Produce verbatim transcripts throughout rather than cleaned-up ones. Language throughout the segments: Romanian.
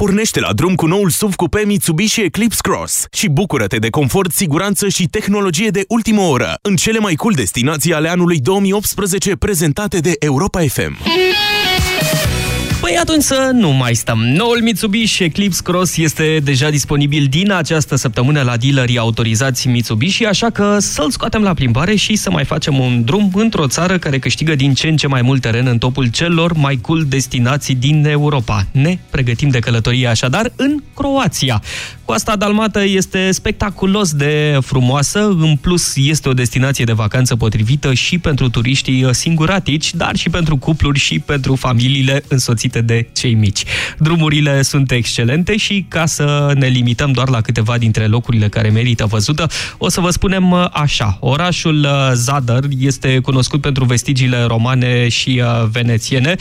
Pornește la drum cu noul S U V Coupé Mitsubishi Eclipse Cross și bucură-te de confort, siguranță și tehnologie de ultimă oră în cele mai cool destinații ale anului două mii optsprezece prezentate de Europa F M. Păi atunci să nu mai stăm. Noul Mitsubishi Eclipse Cross este deja disponibil din această săptămână la dealerii autorizați Mitsubishi, așa că să-l scoatem la plimbare și să mai facem un drum într-o țară care câștigă din ce în ce mai mult teren în topul celor mai cool destinații din Europa. Ne pregătim de călătorie așadar în Croația. Coasta Dalmată este spectaculos de frumoasă, în plus este o destinație de vacanță potrivită și pentru turiștii singuratici, dar și pentru cupluri și pentru familiile însoțite de cei mici. Drumurile sunt excelente și ca să ne limităm doar la câteva dintre locurile care merită văzută, o să vă spunem așa. Orașul Zadar este cunoscut pentru vestigiile romane și venețiene,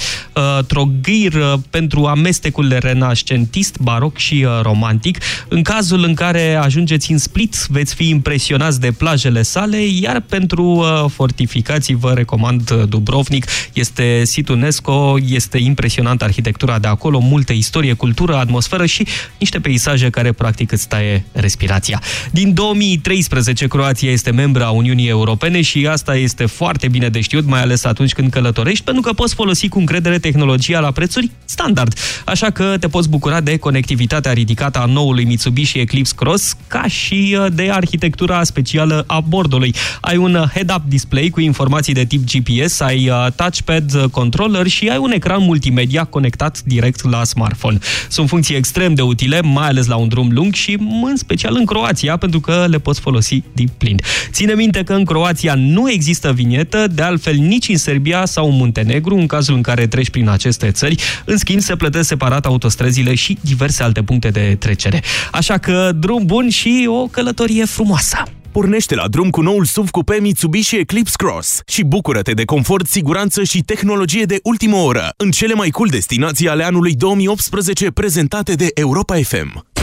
Trogir pentru amestecul renascentist, baroc și romantic. În cazul în care ajungeți în Split, veți fi impresionați de plajele sale, iar pentru fortificații vă recomand Dubrovnik. Este sit UNESCO, este impresionant arhitectura de acolo, multă istorie, cultură, atmosferă și niște peisaje care practic îți taie respirația. Din două mii treisprezece Croația este membră a Uniunii Europene și asta este foarte bine de știut, mai ales atunci când călătorești, pentru că poți folosi cu încredere tehnologia la prețuri standard. Așa că te poți bucura de conectivitatea ridicată a noului Mitsubishi Eclipse Cross, ca și de arhitectura specială a bordului. Ai un head-up display cu informații de tip G P S, ai touchpad controller și ai un ecran multimedia conectat direct la smartphone. Sunt funcții extrem de utile, mai ales la un drum lung și în special în Croația, pentru că le poți folosi din plin. Ține minte că în Croația nu există vinietă, de altfel nici în Serbia sau în Muntenegru, în cazul în care treci prin aceste țări. În schimb, se plătesc separat autostrăzile și diverse alte puncte de trecere. Așa că drum bun și o călătorie frumoasă! Pornește la drum cu noul S U V Coupé Mitsubishi Eclipse Cross și bucură-te de confort, siguranță și tehnologie de ultimă oră în cele mai cool destinații ale anului două mii optsprezece prezentate de Europa F M.